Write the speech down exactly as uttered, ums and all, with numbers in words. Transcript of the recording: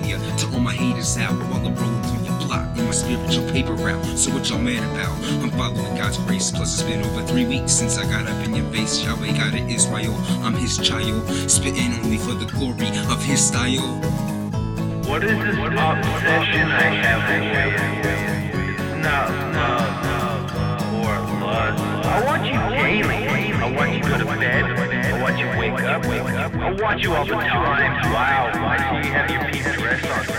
ya. To all my haters out while I'm rolling through your block in my spiritual paper route. So what y'all mad about? I'm following God's grace. Plus it's been over three weeks since I got up in your face. Yahweh got it Israel, I'm his child, spitting only for the glory of his style. What is this obsession I have with you? It's not love or lust. I want you daily. I want you to go to bed. I want you to wake up. I want you all the time. Wow, I see you have your pink dress on.